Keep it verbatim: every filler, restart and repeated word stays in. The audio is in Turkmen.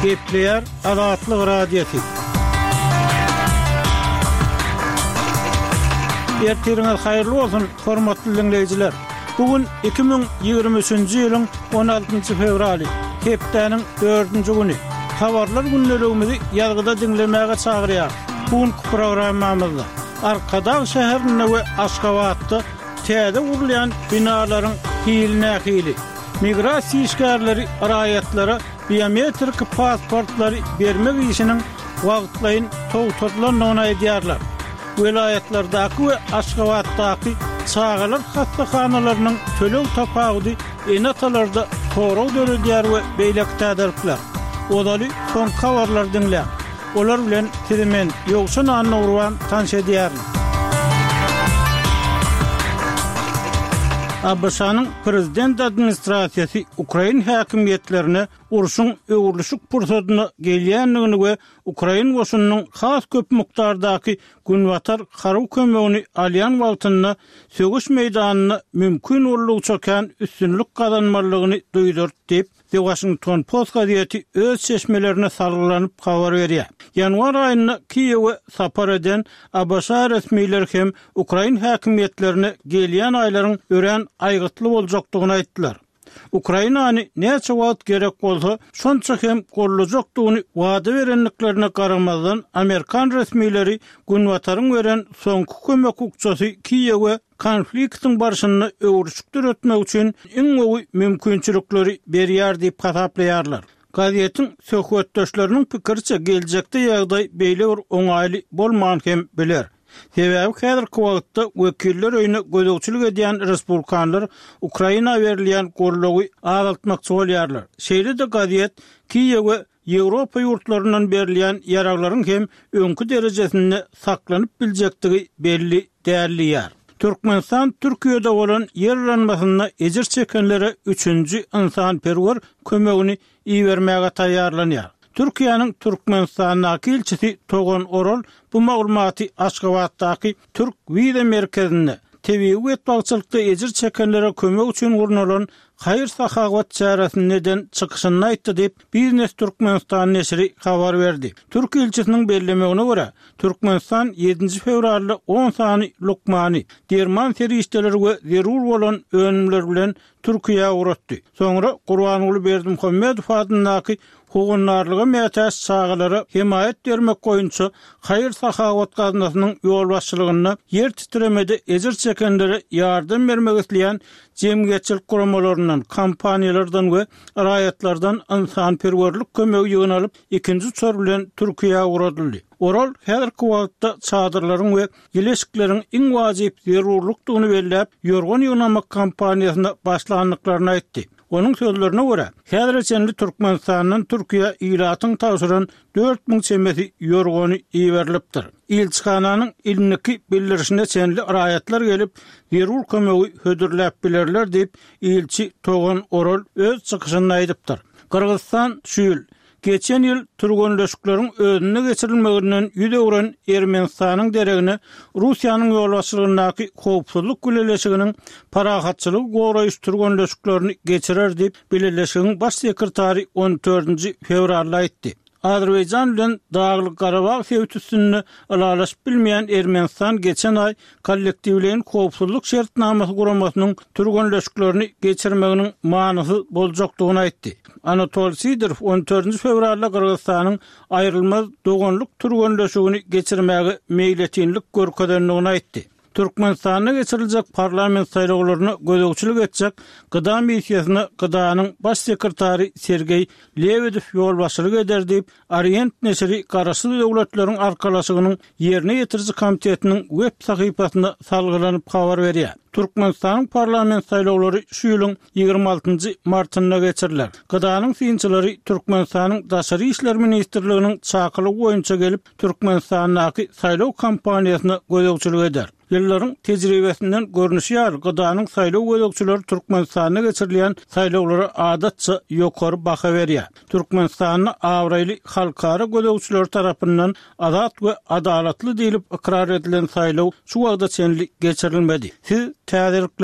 Gepleyer Azatlyk Radiosu. Ertiriniz hayırlı olsun hormatly dinleyijiler. Bugün iki bin ýygrimi üçinji ýylyň on altynjy fevraly, hepdeniň dördünji güni. Habarlar günlerimizi ýalgyda dinlemäge çagyrýar. Bugünkü programmamyzda Arkadaş şäherinde we Aşgabatda täze gurulýan binalaryň hili-nähili, migrasiýa işgärleri raýatlara biometrik pasportlary bermek işiniň wagtlaýyn togtotulanyny aýdýarlar. Vilayetlerdaky we Aşgabatdaky çağalar hastahanalarynyň tölew tapagy enatalarda toraw döredýär we beýlek täderipler. Odaly son habarlar dinleýär. Olar bilen Tiremen ýogşan anawruan tanşedýär. A B S-nyň prezident administrasiýasy Ukraina häkimiýetlerine uruşyň öwürlüşik pursatyny gelýänligini we Ukraina goşunynyň has köp mukdardaky günwatar haraw kömegini alýan wagtyna sögüş meýdanyny mümkin urlugy çöken üstünlük kazanmalygyny duýdurdy diýip The Washington Post gazetesi öz çeşmelerine salgylanyp habar berýär. Ýanwar aýyna Kiýewe sapar eden A B S resmiýetleri hem Ukraina häkimiýetlerine gelýän aýlaryň ören aýgytly boljakdygyny aýtdylar. Ukrainany näçe wagt gerek bolsa, şonça hem gollajakdygyny wada berenliklerine garamazdan Amerikan resmiýetleri günwataryň beren soňky kömek ukçasy Kiýewe konfliktin barşyny öwürçükdir ötmek üçin iň gowy mümkinçilikleri berýär diýip hasaplaýarlar. Gazetin söhbetdeşleriniň pikirçe geljekde ýagdaý beýle bir oňaýly bolman hem biler. Sebäbi häzirki wagtda wekiller öýüne gözegçilik edýän respublikanlar Ukraina berilýän gorlugy azaltmakçy bolýarlar. Şeýle de gazet Kiýewe Ýewropa ýurtlaryndan berilýän ýaraglaryň hem öňkü derejesinde saklanyp biljektigi belli dälilýär. Türkmenistan Türkiýede bolan ýerlenmesine ejir çekenlere üçünji insanperwer kömegini iýermäge taýýarlanýar. Türkiýanyň Türkmenistanyň elçisi Togan Orol bu maglumaty Aşgabatdaky Türk Wiza merkezinde tebigy etbagçylykda ejir çekenlere kömek üçin urunulan hayır sahavat çaresinden çıkışını aýtdy diýip Biznes Türkmenistan neşri habar berdi. Türk elçisiniň bellemegine görä, Türkmenistan ýedinji fevralda on sany Lukmany, derman serişdeleri we zerur bolan önümler bilen Türkiýe uratdy. Soňra Gurbanuly Berdimuhammedow adyndaky hugunlarlyga mätäs çağalara himayet bermek goýunça hayır sahavat gazinasynyň ýol başçylygyna ýer titremede ejir çekenlere ýardam bermek isleýän jemgyýetçilik guramalaryndan, kompaniýalardan we raýatlardan insanperwerlik kömegi ýygynalyp ikinji çor bilen Türkiýe uradyldy. Oral häzirki wagtda çadyrlaryň we gileşikleriň iň wajyp zerurlukdygyny belläp, ýorgan ýygnamak kampaniýasyna başlandyklaryny aýtdy. Onun sözlerine göre, häzirçenli Türkmenistanyň Türkiýe ýylatyň taşyran dört miň çemesi ýorgany iýerilipdir. Elçixananyň ilmiki bildirişine çenli raýatlar gelip, zerur kömegi hödürläp bilerler diýip elçi Togan Orol öz çykyşynda aýdypdyr. Kyrgyzstan şu ýyl geçen ýyl türgönleşikleriň önüne geçirilmeginden ýüze uran Ermenistanyň deregine Russiýanyň ýolbaşçylygyndaky howpsuzlyk güleleşiginiň parahatçylygy goraýyş türgönleşiklerini geçirer diýip bileleşigiň baş sekretary on dördünji fevralda aýtdy. Azerbaýjan bilen Dagly Garabag sewtüsini alalaşyp bilmeýän Ermenistan geçen aý kollektiwliň howpsuzlyk şertnamasy guramasynyň türgönleşiklerini geçirmeginiň manysy boljakdygyny aýtdy. Anatol Sidorov on dördünji fevralda Kyrgyzstanyň aýrylmaz doganlyk türgönleşigini geçirmäge meýletinlik görkezdenligini aýtdy. Türkmenistanyna geçiriljek parlament saýlawlaryna gözegçilik etjek Gyda missiýasyna Gydanyň baş sekretary Sergey Lebedew ýolbaşçylyk eder diýip Orient neşri garaşy döwletleriň arkalaşygynyň ýerine ýetirji komitetiniň web sahypasyna salgylanyp habar berýär. Türkmenistanyň parlament saýlawlary şu ýylyň ýygrimi altynjy martyna geçiriler. Gydanyň synçylary Türkmenistanyň daşary işler ministrliginiň çakylygy boýunça gelip Türkmenistanyň saýlaw kampaniýasyna gözegçilik eder. Ýyllaryň tejribesinden görnüşýär, Gydanyň saýlaw gözegçileri Türkmenistanyna geçirilýän saýlawlara adatça ýokary baha berýär. Türkmenistanyň awraýly halkara gözegçileri tarapyndan azat we adalatly diýilip ikrar edilen saýlaw şu wagtda çenli geçirilmedi. Siz täze